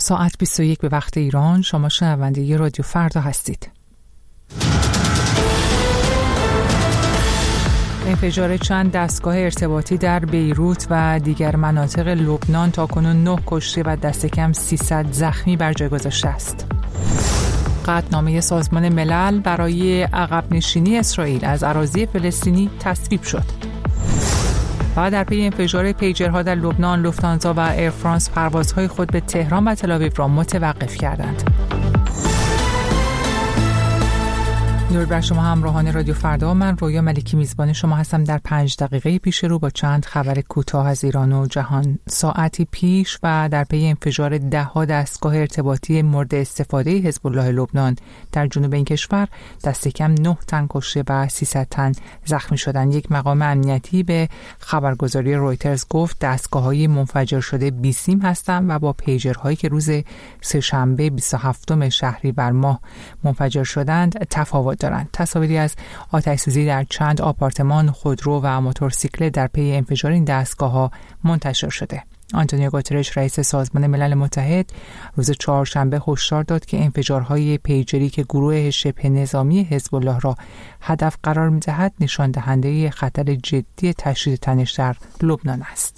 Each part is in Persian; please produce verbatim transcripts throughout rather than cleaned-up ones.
ساعت بیست و یک به وقت ایران. شما شنونده رادیو فردا هستید. انفجار چند دستگاه ارتباطی در بیروت و دیگر مناطق لبنان تاکنون نه کشته و دست کم سیصد زخمی بر جای گذاشته است. قطعنامه سازمان ملل برای عقب نشینی اسرائیل از اراضی فلسطینی تصویب شد. و در پی انفجار پیجرها در لبنان، لوفتانزا و ایر فرانس پروازهای خود به تهران و تل‌آویو را متوقف کردند. درود بر شما همراهان رادیو فردا. من رویا ملکی میزبان شما هستم در پنج دقیقه پیش رو با چند خبر کوتاه از ایران و جهان. ساعتی پیش و در پی انفجار ده ها دستگاه ارتباطی مورد استفاده حزب الله لبنان در جنوب این کشور، دست کم نه تن کشته و سیصد تن زخمی شدند. یک مقام امنیتی به خبرگزاری رویترز گفت دستگاه‌های منفجر شده بیسیم هستند و با پیجرهایی که روز سه‌شنبه بیست و هفتم شهریور ماه منفجر شدند تفاوت دارند. تصاویری از آتش‌سوزی در چند آپارتمان، خودرو و موتورسیکلت در پی انفجار این دستگاه‌ها منتشر شده. آنتونیو گوترش رئیس سازمان ملل متحد روز چهارشنبه هشدار داد که انفجارهای پیجری که گروه شبه نظامی حزب الله را هدف قرار می‌دهد نشان دهنده خطر جدی تشدید تنش در لبنان است.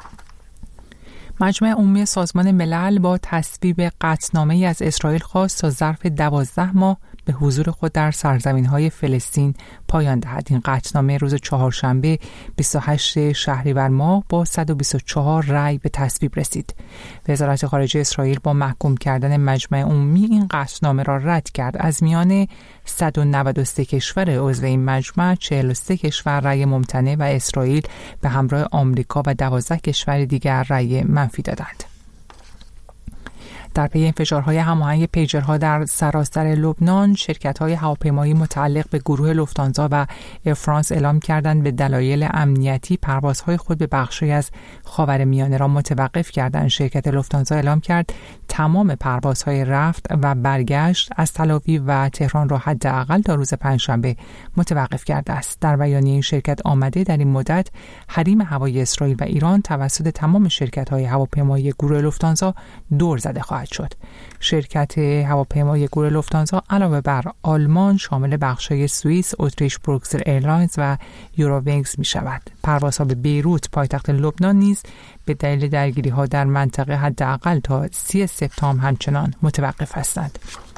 مجمع عمومی سازمان ملل با تصویب قطعنامه‌ای از اسرائیل خواست تا ظرف دوازده ماه به حضور خود در سرزمین‌های فلسطین پایان دهد. این قطعنامه روز چهارشنبه بیست و هشتم شهریور ماه با صد و بیست و چهار رأی به تصویب رسید. وزارت خارجه اسرائیل با محکوم کردن مجمع عمومی این قطعنامه را رد کرد. از میان صد و نود و سه کشور عضو این مجمع، چهل و سه کشور رأی ممتنع و اسرائیل به همراه آمریکا و دوازده کشور دیگر رأی منفی دادند. در پی انفجارهای هماهنگ پیجرها در سراسر لبنان، شرکت‌های هواپیمایی متعلق به گروه لوفتانزا و ایر فرانس اعلام کردند به دلایل امنیتی پروازهای خود به بخشی از خاورمیانه را متوقف کردند. شرکت لوفتانزا اعلام کرد تمام پروازهای رفت و برگشت از تل‌آویو و تهران را حداقل تا روز پنجشنبه متوقف کرده است. در بیانیه این شرکت آمده در این مدت حریم هوایی اسرائیل و ایران توسط تمام شرکت‌های هواپیمایی گروه لوفتانزا دور زده خواهد شد. شرکت هواپیمای گروه لوفتانزا علاوه بر آلمان شامل بخش‌های سوئیس، اتریش بروکسل ایرلاینز و یورووینگز می شود. پروازها به بیروت پایتخت لبنان نیز به دلیل درگیری‌ها در منطقه حداقل تا سی سپتامبر همچنان متوقف هستند.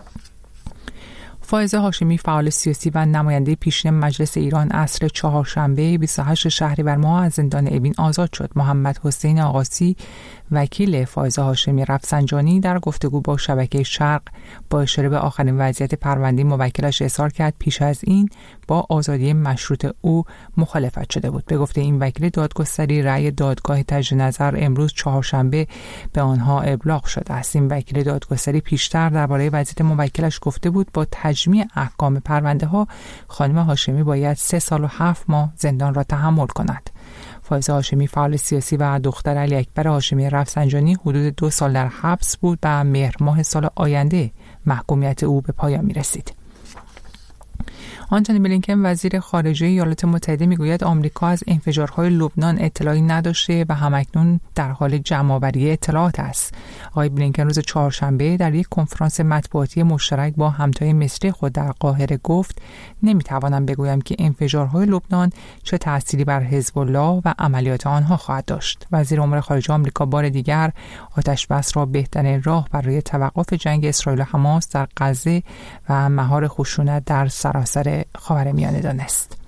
فائزه هاشمی، فعال سیاسی و نماینده پیشین مجلس ایران، عصر چهارشنبه بیست و هشتم شهریور ماه از زندان اوین آزاد شد. محمد حسین آقاسی، وکیل فائزه هاشمی رفسنجانی، در گفتگو با شبکه شرق با اشاره به آخرین وضعیت پرونده موکلش اظهار کرد پیش از این با آزادی مشروط او مخالفت شده بود. به گفته این وکیل دادگستری، رأی دادگاه تجدید نظر امروز چهارشنبه به آنها ابلاغ شده است. این وکیل دادگستری پیشتر درباره وضعیت موکلش گفته بود با تجمیع احکام پرونده ها خانم هاشمی باید سه سال و هفت ماه زندان را تحمل کند. فائزه هاشمی، فعال سیاسی و دختر علی اکبر هاشمی رفسنجانی، حدود دو سال در حبس بود و مهر ماه سال آینده محکومیت او به پایان می رسید. آنتونی بلینکن، وزیر خارجه ایالات متحده، میگوید آمریکا از انفجارهای لبنان اطلاعی نداشته و همکنون در حال جمع‌آوری اطلاعات است. آقای بلینکن روز چهارشنبه در یک کنفرانس مطبوعاتی مشترک با همتای مصری خود در قاهره گفت نمیتوانم بگویم که انفجارهای لبنان چه تأثیری بر حزب الله و عملیات آنها خواهد داشت. وزیر امور خارجه آمریکا بار دیگر آتش بس را بهترین راه برای توقف جنگ اسرائیل و حماس در غزه و مهار خشونت در سراسر خاورمیانه دانست.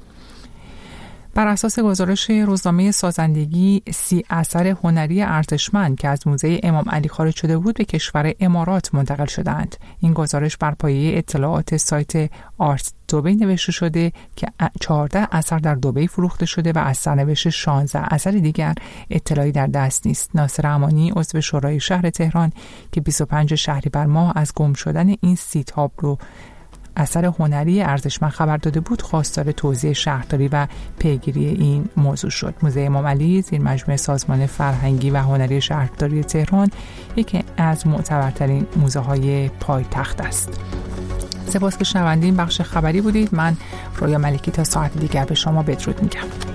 بر اساس گزارش روزنامه سازندگی، سی اثر هنری ارزشمند که از موزه امام علی خارج شده بود به کشور امارات منتقل شدند. این گزارش بر پایه اطلاعات سایت آرت دبی نوشته شده که چهارده اثر در دبی فروخته شده و از سرنوشت شانزده اثر دیگر اطلاعی در دست نیست. ناصر امانی، عضو شورای شهر تهران، که بیست و پنجم شهریور ماه از گم شدن این سی تابلو اثر هنری ارزشمند خبر داده بود، خواستار توزیع شهرداری و پیگیری این موضوع شد. موزه امام علی زیر مجموعه سازمان فرهنگی و هنری شهرداری تهران یکی از معتبرترین موزه های پایتخت است. سپاس که شنونده این بخش خبری بودید. من رویا ملکی تا ساعت دیگر به شما بدرود میگم.